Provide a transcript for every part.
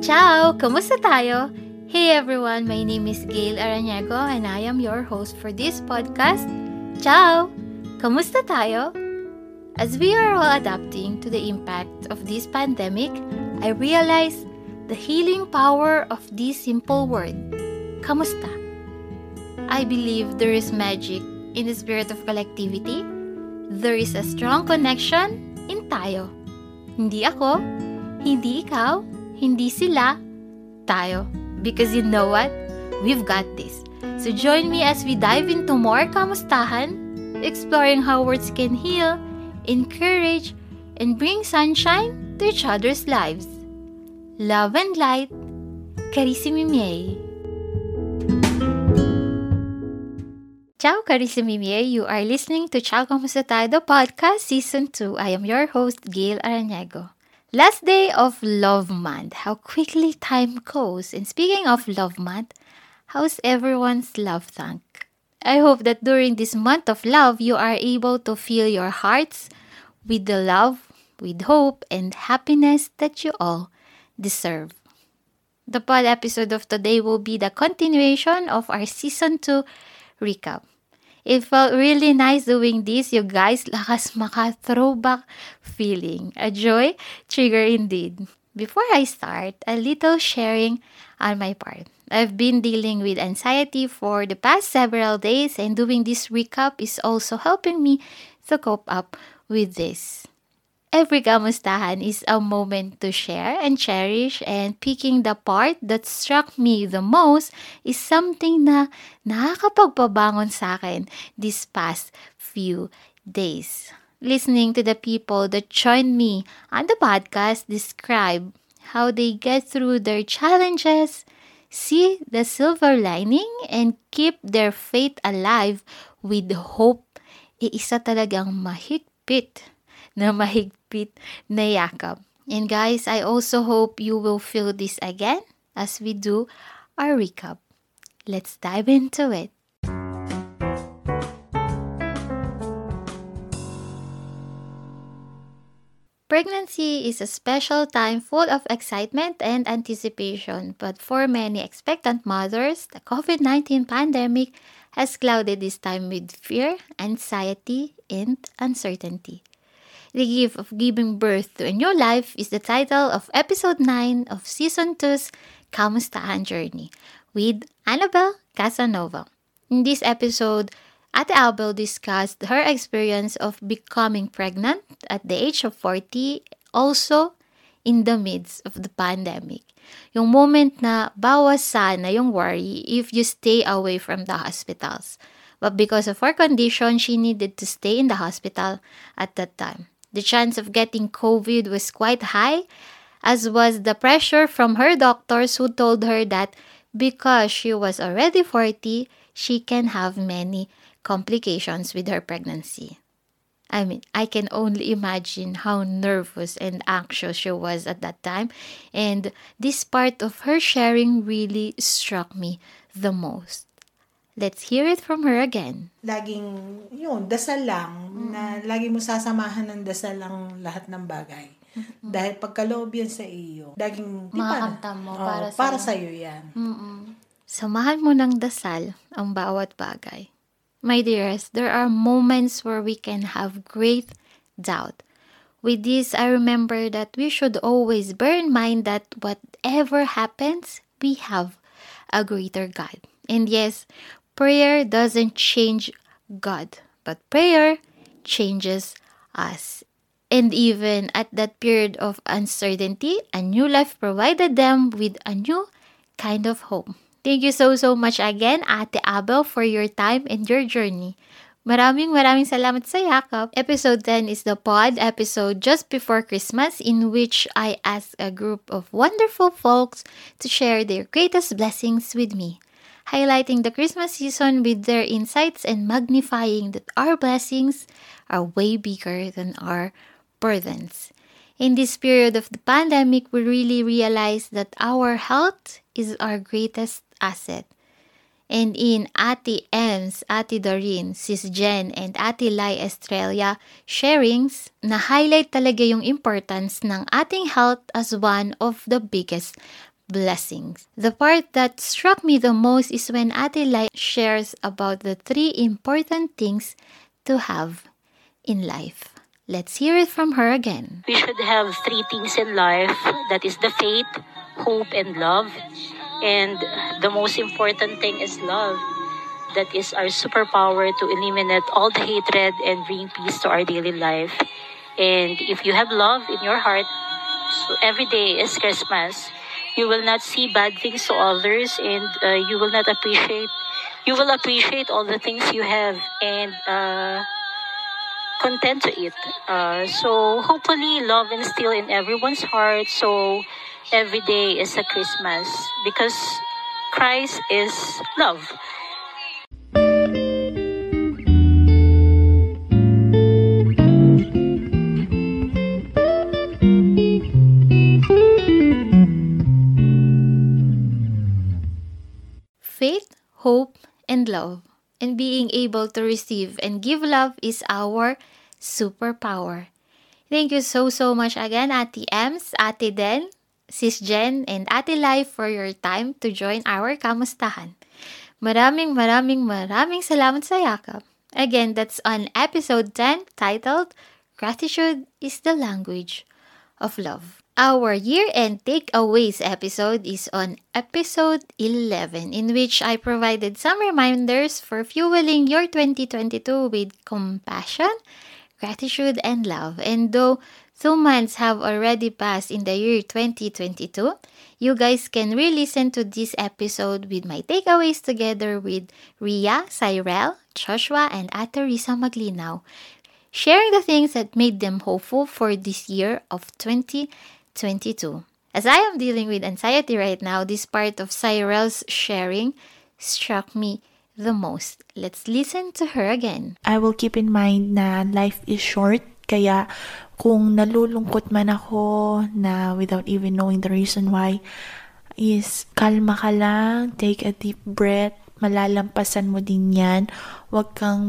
Ciao! Kamusta tayo? Hey everyone, my name is Gail Araniego and I am your host for this podcast. Ciao! Kamusta tayo? As we are all adapting to the impact of this pandemic, I realize the healing power of this simple word, kamusta. I believe there is magic in the spirit of collectivity. There is a strong connection in tayo. Hindi ako, hindi ikaw, hindi sila, tayo. Because you know what? We've got this. So join me as we dive into more kamustahan, exploring how words can heal, encourage, and bring sunshine to each other's lives. Love and light, Carissimi miei. Ciao Carissimi miei, you are listening to Ciao Kamusta Tayo, the podcast season 2. I am your host, Gail Araniego. Last day of Love Month. How quickly time goes. And speaking of Love Month, how's everyone's love tank? I hope that during this month of love, you are able to fill your hearts with the love, with hope, and happiness that you all deserve. The pod episode of today will be the continuation of our season 2 recap. It felt really nice doing this, you guys. Lakas maka-throwback feeling. A joy trigger indeed. Before I start, a little sharing on my part. I've been dealing with anxiety for the past several days and doing this recap is also helping me to cope up with this. Every kamustahan is a moment to share and cherish, and picking the part that struck me the most is something na nakakapagpabangon sa akin these past few days. Listening to the people that joined me on the podcast describe how they get through their challenges, see the silver lining, and keep their faith alive with hope, isa talagang mahigpit na yakap. And guys, I also hope you will feel this again as we do our recap. Let's dive into it. Pregnancy is a special time full of excitement and anticipation, but for many expectant mothers, the COVID-19 pandemic has clouded this time with fear, anxiety, and uncertainty. The gift of giving birth to a new life is the title of episode 9 of season 2's Kamustahan Journey with Annabelle Casanova. In this episode, Ate Abel discussed her experience of becoming pregnant at the age of 40, also in the midst of the pandemic. Yung moment na bawas sana yung worry if you stay away from the hospitals. But because of her condition, she needed to stay in the hospital at that time. The chance of getting COVID was quite high, as was the pressure from her doctors who told her that because she was already 40, she can have many complications with her pregnancy. I can only imagine how nervous and anxious she was at that time, and this part of her sharing really struck me the most. Let's hear it from her again. Laging, dasal lang, na lagi mo sasamahan ng dasal lang lahat ng bagay. Dahil pagkaloob yan sa iyo, laging, Makakamtam mo para sa'yo yan. Samahan mo ng dasal ang bawat bagay. My dearest, there are moments where we can have great doubt. With this, I remember that we should always bear in mind that whatever happens, we have a greater God. And yes, prayer doesn't change God, but prayer changes us. And even at that period of uncertainty, a new life provided them with a new kind of hope. Thank you so much again, Ate Abel, for your time and your journey. Maraming salamat sa yakap. Episode 10 is the pod episode just before Christmas in which I asked a group of wonderful folks to share their greatest blessings with me, highlighting the Christmas season with their insights and magnifying that our blessings are way bigger than our burdens. In this period of the pandemic, we really realize that our health is our greatest asset. And in Ate Ems, Ate Doreen, Sis Jen, and Ate Lai Estrella sharings, na-highlight talaga yung importance ng ating health as one of the biggest blessings. The part that struck me the most is when Ate Lai shares about the 3 important things to have in life. Let's hear it from her again. We should have 3 things in life. That is the faith, hope, and love. And the most important thing is love. That is our superpower to eliminate all the hatred and bring peace to our daily life. And if you have love in your heart, so every day is Christmas. You will not see bad things to others, and you will appreciate all the things you have, and content to it. So hopefully love instill in everyone's heart, so every day is a Christmas, because Christ is love. Faith, hope, and love. And being able to receive and give love is our superpower. Thank you so much again, Ate Ems, Ate Den, Sis Jen, and Ate Lai for your time to join our kamustahan. Maraming salamat sa yakap. Again, that's on episode 10 titled Gratitude is the Language of Love. Our year-end takeaways episode is on episode 11, in which I provided some reminders for fueling your 2022 with compassion, gratitude, and love. And though 2 months have already passed in the year 2022, you guys can re-listen to this episode with my takeaways together with Ria, Cyrel, Joshua, and Ate Risa Maglinaw, sharing the things that made them hopeful for this year of 2022. As I am dealing with anxiety right now, this part of Cyrel's sharing struck me the most. Let's listen to her again. I will keep in mind na life is short, kaya kung nalulungkot man ako na without even knowing the reason why, is kalma ka lang, take a deep breath, malalampasan mo din yan. Huwag kang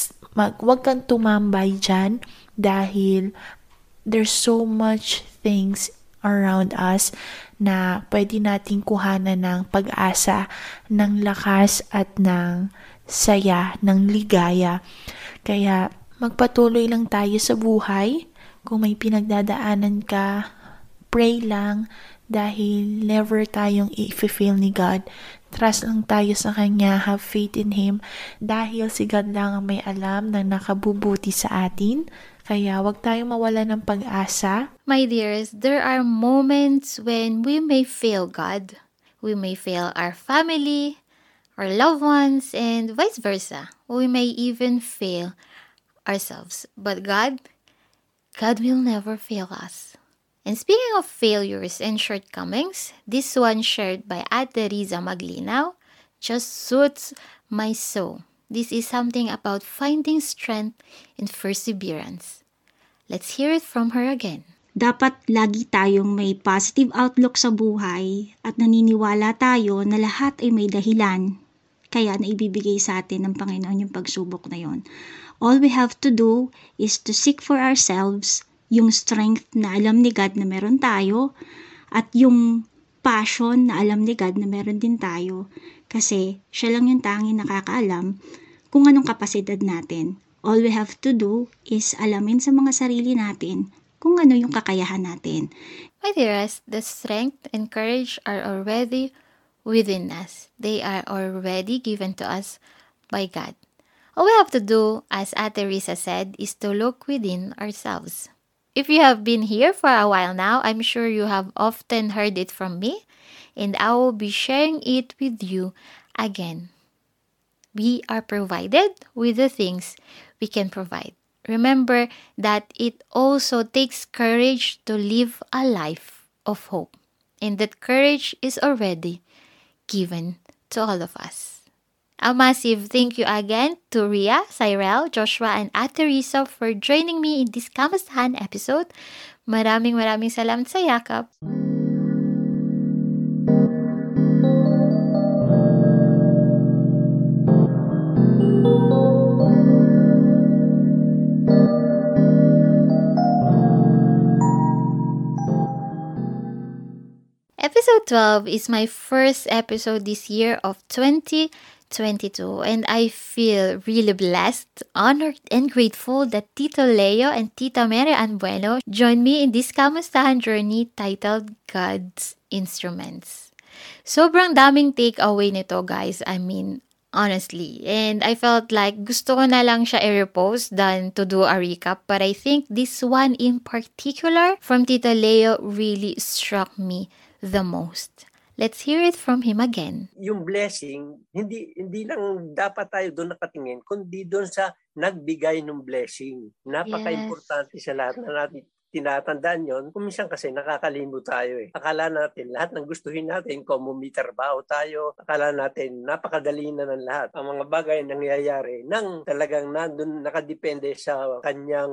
tumambay dyan dahil there's so much things around us na pwede nating kuhanan ng pag-asa, ng lakas at ng saya, ng ligaya. Kaya magpatuloy lang tayo sa buhay. Kung may pinagdadaanan ka, pray lang dahil never tayong i-fail ni God. Trust lang tayo sa Kanya, have faith in Him dahil si God lang ang may alam na nakabubuti sa atin. Kaya wag tayong mawala ng pag-asa. My dears, there are moments when we may fail God. We may fail our family, our loved ones, and vice versa. We may even fail ourselves. But God will never fail us. And speaking of failures and shortcomings, this one shared by Ate Riza Maglinaw just suits my soul. This is something about finding strength and perseverance. Let's hear it from her again. Dapat lagi tayong may positive outlook sa buhay at naniniwala tayo na lahat ay may dahilan. Kaya naibibigay sa atin ng Panginoon yung pagsubok na yon. All we have to do is to seek for ourselves yung strength na alam ni God na meron tayo at yung passion na alam ni God na meron din tayo. Kasi siya lang yung tanging nakakaalam kung anong kapasidad natin. All we have to do is alamin sa mga sarili natin kung ano yung kakayahan natin. My dearest, the strength and courage are already within us. They are already given to us by God. All we have to do, as Ate Risa said, is to look within ourselves. If you have been here for a while now, I'm sure you have often heard it from me, and I will be sharing it with you again. We are provided with the things we can provide. Remember that it also takes courage to live a life of hope, and that courage is already given to all of us. A massive thank you again to Ria, Cyrel, Joshua, and Ate Risa for joining me in this Kamustahan episode. Maraming salamat sa yakap. Episode 12 is my first episode this year of 2022, and I feel really blessed, honored, and grateful that Tito Leo and Tita Mary Ann Bueno joined me in this kamustahan journey titled God's Instruments. Sobrang daming takeaway nito, guys. I mean, honestly. And I felt like gusto ko na lang siya i-repost than to do a recap. But I think this one in particular from Tito Leo really struck me the most. Let's hear it from him again. Yung blessing, hindi lang dapat tayo doon nakatingin, kundi doon sa nagbigay ng blessing. Napaka-importante sa lahat na natin tinatandaan yon. Kung minsan kasi nakakalimot tayo eh. Akala natin lahat ng gustuhin natin, kung may trabaho tayo, akala natin napakadali na ng lahat. Ang mga bagay nangyayari nang talagang nandun nakadepende sa kanyang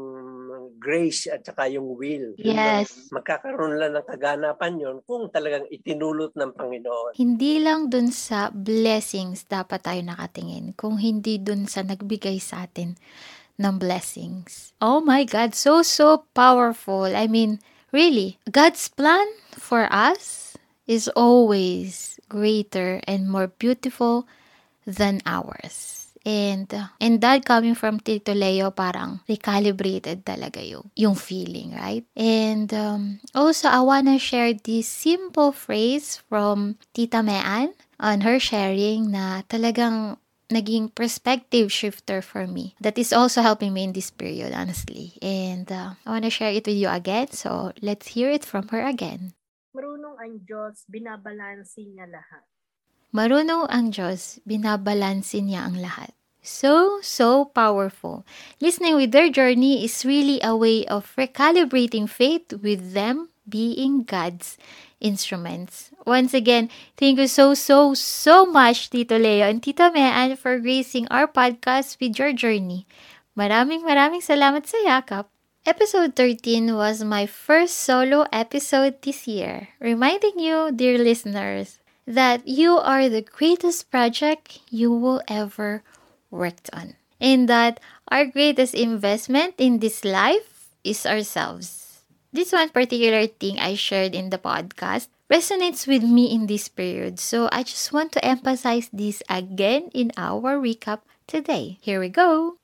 grace at saka yung will. Yes. Magkakaroon lang ng kaganapan yon kung talagang itinulot ng Panginoon. Hindi lang dun sa blessings dapat tayo nakatingin, kung hindi dun sa nagbigay sa atin ng blessings. Oh my God, so powerful. I mean, really, God's plan for us is always greater and more beautiful than ours. And that coming from Tito Leo, parang recalibrated talaga yung feeling, right? And also, I wanna share this simple phrase from Tita Mean on her sharing na talagang naging perspective shifter for me. That is also helping me in this period, honestly. And I wanna share it with you again. So, let's hear it from her again. Marunong ang Diyos, binabalansin niya lahat. Marunong ang Diyos, binabalansin niya ang lahat. So powerful. Listening with their journey is really a way of recalibrating faith with them being God's instruments. Once again, thank you so much, Tito Leo and Tita Mean, for gracing our podcast with your journey. Maraming salamat sa yakap. Episode 13 was my first solo episode this year, reminding you, dear listeners, that you are the greatest project you will ever worked on. And that our greatest investment in this life is ourselves. This one particular thing I shared in the podcast resonates with me in this period. So I just want to emphasize this again in our recap today. Here we go.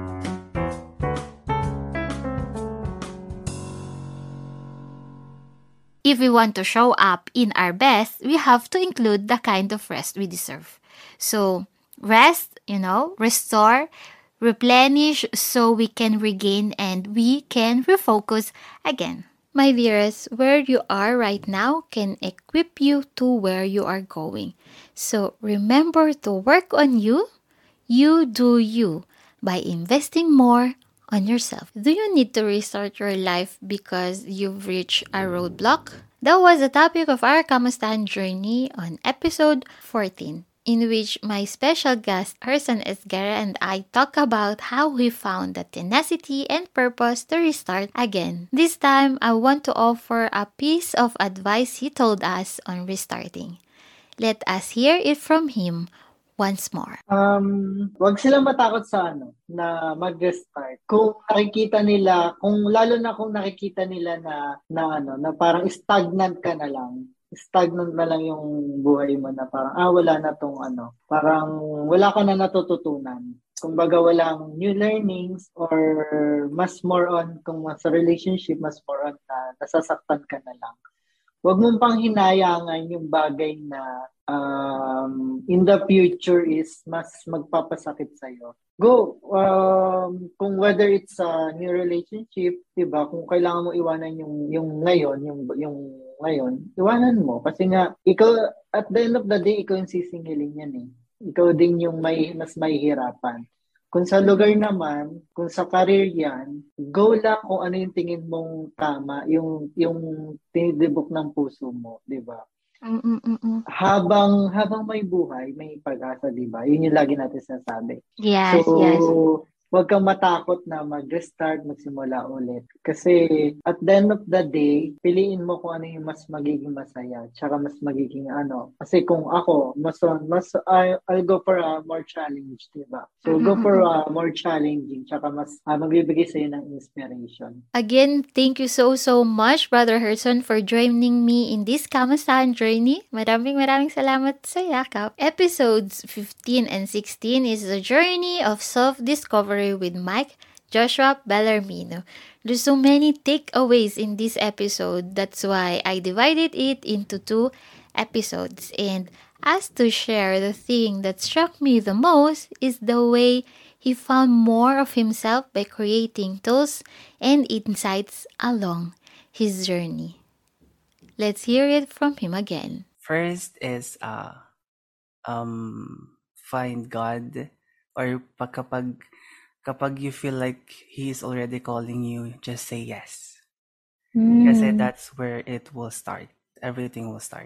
If we want to show up in our best, we have to include the kind of rest we deserve. So, rest, restore, replenish so we can regain and we can refocus again. My dearest, where you are right now can equip you to where you are going. So, remember to work on you. You do you by investing more on yourself. Do you need to restart your life because you've reached a roadblock? That was the topic of our Kamustahan journey on episode 14, in which my special guest, Herson Esguerra, and I talk about how we found the tenacity and purpose to restart again. This time, I want to offer a piece of advice he told us on restarting. Let us hear it from him once more. Wag silang matakot sa na mag-restart. Kung nakikita nila, lalo na kung nakikita nila na parang stagnant ka na lang. Stagnant na lang yung buhay mo na parang wala na tong parang wala ka na natututunan. Kumbaga walang new learnings or mas more on kung sa relationship, mas more on na nasasaktan ka na lang. Huwag mong pang hinayangan yung bagay na in the future is mas magpapasakit sa'yo. Go! Kung whether it's a new relationship, diba? Kung kailangan mo iwanan yung ngayon, yung ngayon, iwanan mo. Kasi nga, ikaw, at the end of the day, ikaw yung sisingilin yan eh. Ikaw din yung mas mahihirapan. Kung sa lugar naman, kung sa career yan, go lang kung ano yung tingin mong tama, yung tinidibok ng puso mo, di ba? Habang may buhay, may pag-asa, di ba? Yun yung lagi natin sinasabi. Yes, so, yes. Huwag kang matakot na mag-restart, magsimula ulit. Kasi at the end of the day, piliin mo kung ano yung mas magiging masaya, tsaka mas magiging ano. Kasi kung ako, I'll go for a more challenge, diba? So go for a more challenging, tsaka mas magbibigay sa'yo ng inspiration. Again, thank you so much, Brother Herson, for joining me in this Kamustahan journey. Maraming salamat sa yakap. Episodes 15 and 16 is the journey of self-discovery with Mike Joshua Bellarmino. There's so many takeaways in this episode. That's why I divided it into 2 episodes. And as to share, the thing that struck me the most is the way he found more of himself by creating tools and insights along his journey. Let's hear it from him again. First is find God, or kapag you feel like He is already calling you, just say yes. Kasi that's where it will start. Everything will start.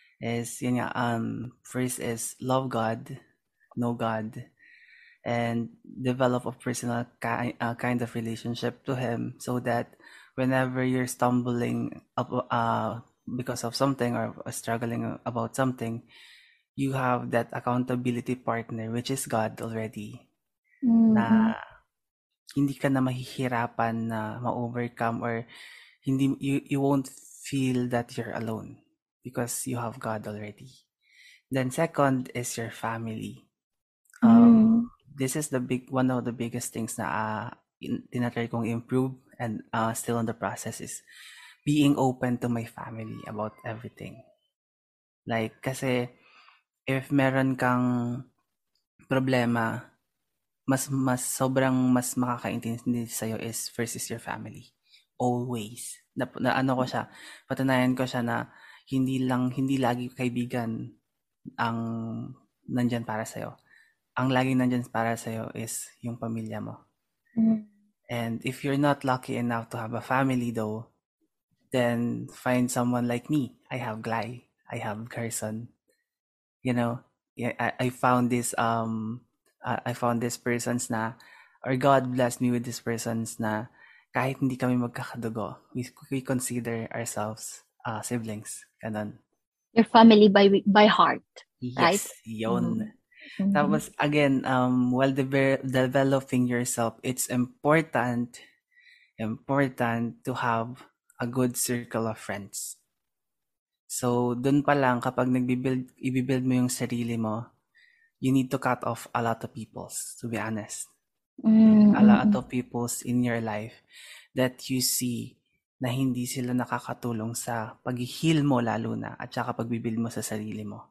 First is love God, know God, and develop a personal kind of relationship to Him, so that whenever you're stumbling because of something or struggling about something, you have that accountability partner, which is God already, na hindi ka na mahihirapan na ma-overcome, or you won't feel that you're alone because you have God already. Then second is your family. This is one of the biggest things na tinatry kong improve, and still on the process, is being open to my family about everything. Like, kasi if meron kang problema, mas makakaintindi sa'yo is first is your family. Always. Patunayan ko siya na hindi lagi kaibigan ang nandyan para sa'yo. Ang laging nandyan para sa'yo is yung pamilya mo. And if you're not lucky enough to have a family though, then find someone like me. I have Glay. I have Carson. I found this persons na, or God blessed me with these persons na kahit hindi kami magkakadugo, we consider ourselves siblings. Ganon. Your family by heart, yes, right? Yun. Tapos again, while developing yourself, it's important to have a good circle of friends. So dun pa lang, kapag i-build mo yung sarili mo, you need to cut off a lot of peoples, to be honest. A lot of peoples in your life that you see na hindi sila nakakatulong sa pag-heal mo, lalo na, at saka pag-build mo sa sarili mo.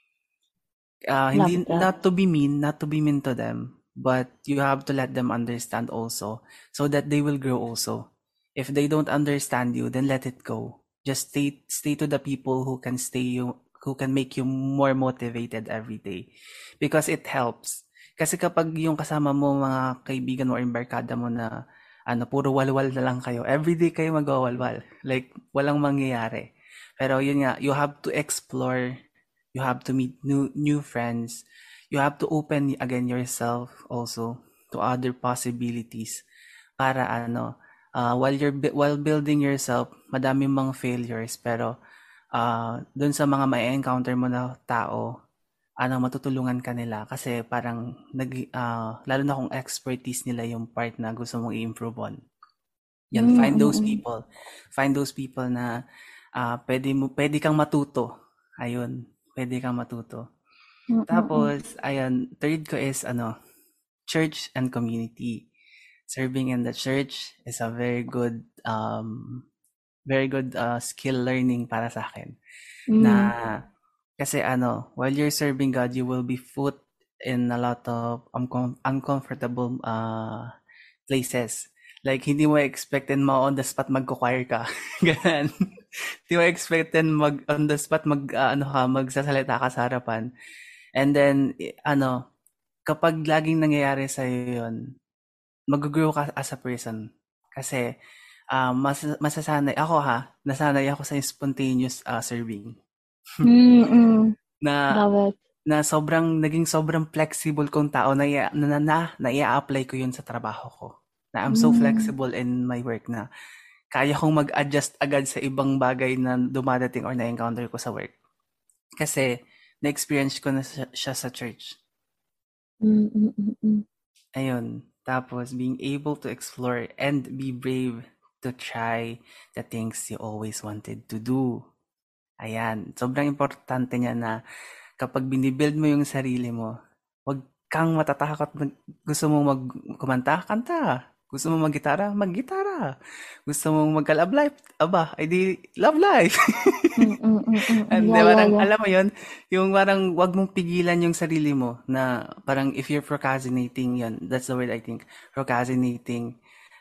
Not to be mean to them, but you have to let them understand also, so that they will grow also. If they don't understand you, then let it go. Just stay to the people who can make you more motivated every day, because it helps. Kasi kapag yung kasama mo, mga kaibigan mo or barkada mo na puro walwal na lang kayo, everyday kayo magwawalwal, like walang mangyayari. Pero yun nga, you have to explore. You have to meet new friends. You have to open again yourself also to other possibilities. Para while building yourself, madaming mga failures, pero dun sa mga ma-encounter mo na tao, matutulungan ka nila, kasi parang lalo na kung expertise nila yung part na gusto mong i-improve on. Yan, find those people. Find those people na pwede kang matuto. Ayun. Pwede kang matuto. Tapos, third ko is church and community. Serving in the church is a very good skill learning para sa akin. Na kasi while you're serving God, you will be put in a lot of uncomfortable places. Like, hindi mo expected on the spot magko-choir ka. Ganun. Hindi mo expected on the spot magsasalita ka sa harapan. And then, kapag laging nangyayari sa'yo yun, mag-grow ka as a person. Kasi, nasanay ako sa spontaneous serving. Love it. na naging sobrang flexible kong tao na i-apply ko yun sa trabaho ko. Na I'm so flexible in my work na kaya kong mag-adjust agad sa ibang bagay na dumadating or na-encounter ko sa work. Kasi na-experience ko na siya sa church. Ayun. Tapos being able to explore and be brave to try the things you always wanted to do. Ayan. Sobrang importante niya na kapag binibuild mo yung sarili mo, huwag kang matatakot. Gusto mong kumanta, kanta. Gusto mong maggitara. Gusto mong mag-love life, love life. And parang, alam mo yun, yung parang huwag mong pigilan yung sarili mo na parang if you're procrastinating, yun, that's the word I think, procrastinating,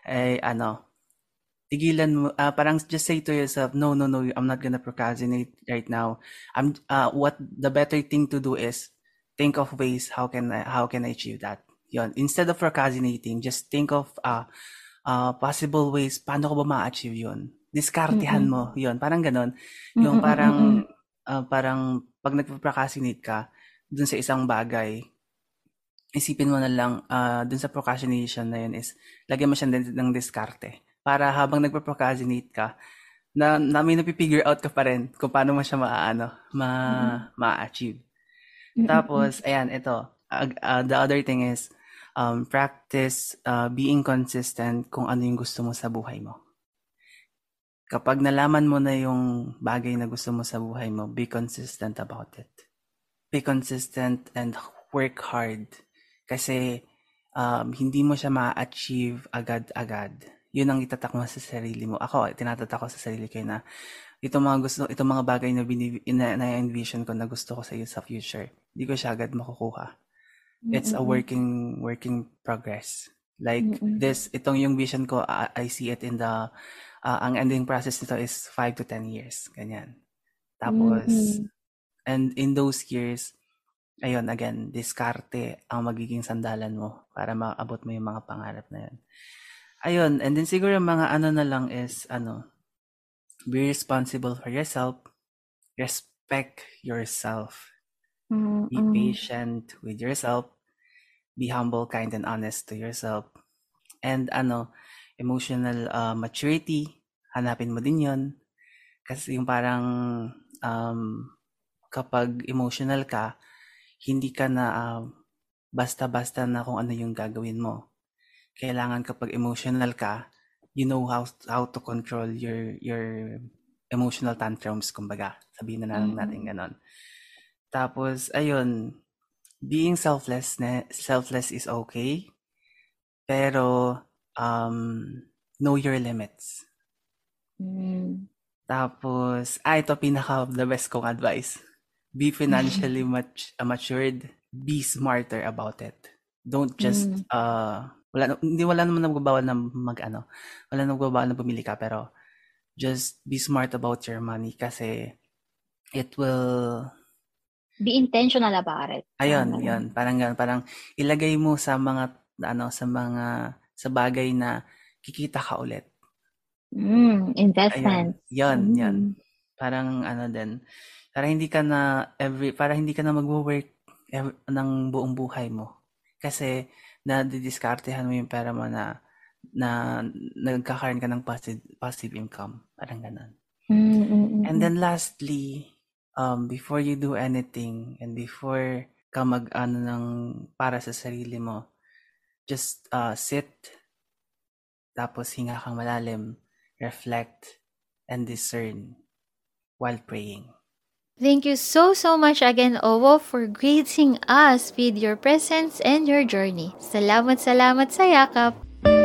tigilan mo, parang just say to yourself, no, I'm not gonna procrastinate right now. What the better thing to do is think of ways how can I achieve that. Yun. Instead of procrastinating, just think of possible ways paano ko ba ma-achieve yun. Diskartehan mo. Yun, parang ganon. Yung parang pag nagpo-procrastinate ka dun sa isang bagay, isipin mo na lang dun sa procrastination na yun is lagyan mo siya ng diskarte. Para habang nagpo-procrastinate ka, na may napipigure out ka pa rin kung paano mo siya ma-achieve. Tapos, ayan, ito. The other thing is, practice being consistent kung ano yung gusto mo sa buhay mo. Kapag nalaman mo na yung bagay na gusto mo sa buhay mo, be consistent about it. Be consistent and work hard. Kasi hindi mo siya ma-achieve agad-agad. Yun ang itatak mo sa sarili mo. Ako, tinatatak ko sa sarili ko na itong mga bagay na na-envision ko na gusto ko sa iyo sa future. Hindi ko siya agad makukuha. It's a working progress. Like this, itong yung vision ko, I see it in the, ang ending process nito is 5 to 10 years. Ganyan. Tapos, and in those years, ayun, again, diskarte ang magiging sandalan mo para maabot mo yung mga pangarap na yun. Ayun, and then siguro mga na lang is, be responsible for yourself, respect yourself, be patient with yourself, be humble, kind, and honest to yourself, and emotional maturity, hanapin mo din yun. Kasi yung parang kapag emotional ka, hindi ka na basta-basta na kung ano yung gagawin mo. Kailangan kapag emotional ka, you know how to control your emotional tantrums, kumbaga. Sabihin na lang natin ganon. Tapos, ayun, being selfless is okay, pero know your limits. Tapos, ito the best kong advice. Be financially matured, be smarter about it. Don't just wala naman nagbabawal na wala nagbabawal na bumili ka, pero just be smart about your money kasi it will be intentional about it. Ayun, yun. Parang ilagay mo sa mga sa bagay na kikita ka ulit. Investment. Ayun, yan. Parang din. Para hindi ka na magwo-work ng buong buhay mo. Kasi na-diskartehan mo yung pera mo na nagkakaroon ka ng passive income. Parang ganun. And then lastly, before you do anything and before ka ng para sa sarili mo, just sit, tapos hinga kang malalim, reflect, and discern while praying. Thank you so much again, Owo, for gracing us with your presence and your journey. Salamat sa yakap.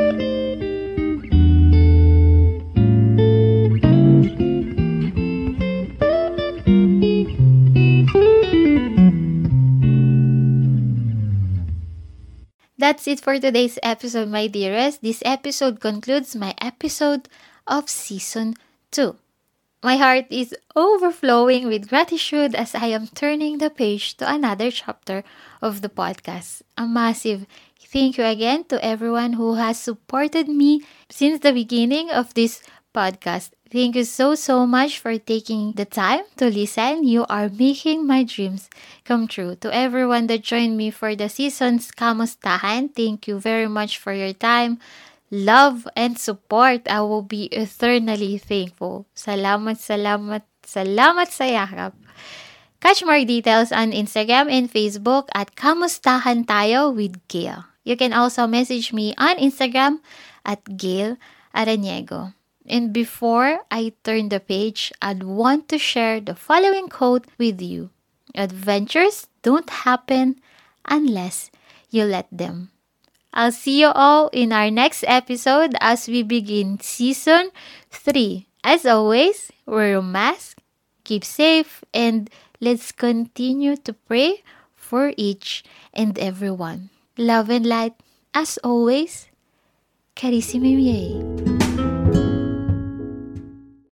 That's it for today's episode, my dearest. This episode concludes my episode of Season 2. My heart is overflowing with gratitude as I am turning the page to another chapter of the podcast. A massive thank you again to everyone who has supported me since the beginning of this podcast. Thank you so much for taking the time to listen. You are making my dreams come true. To everyone that joined me for the season's Kamustahan, thank you very much for your time, love, and support. I will be eternally thankful. Salamat sa yakap. Catch more details on Instagram and Facebook at Kamustahan Tayo with Gail. You can also message me on Instagram at Gail Araniego. And before I turn the page, I'd want to share the following quote with you. Adventures don't happen unless you let them. I'll see you all in our next episode as we begin Season 3. As always, wear a mask, keep safe, and let's continue to pray for each and everyone. Love and light, as always, Carissimi miei.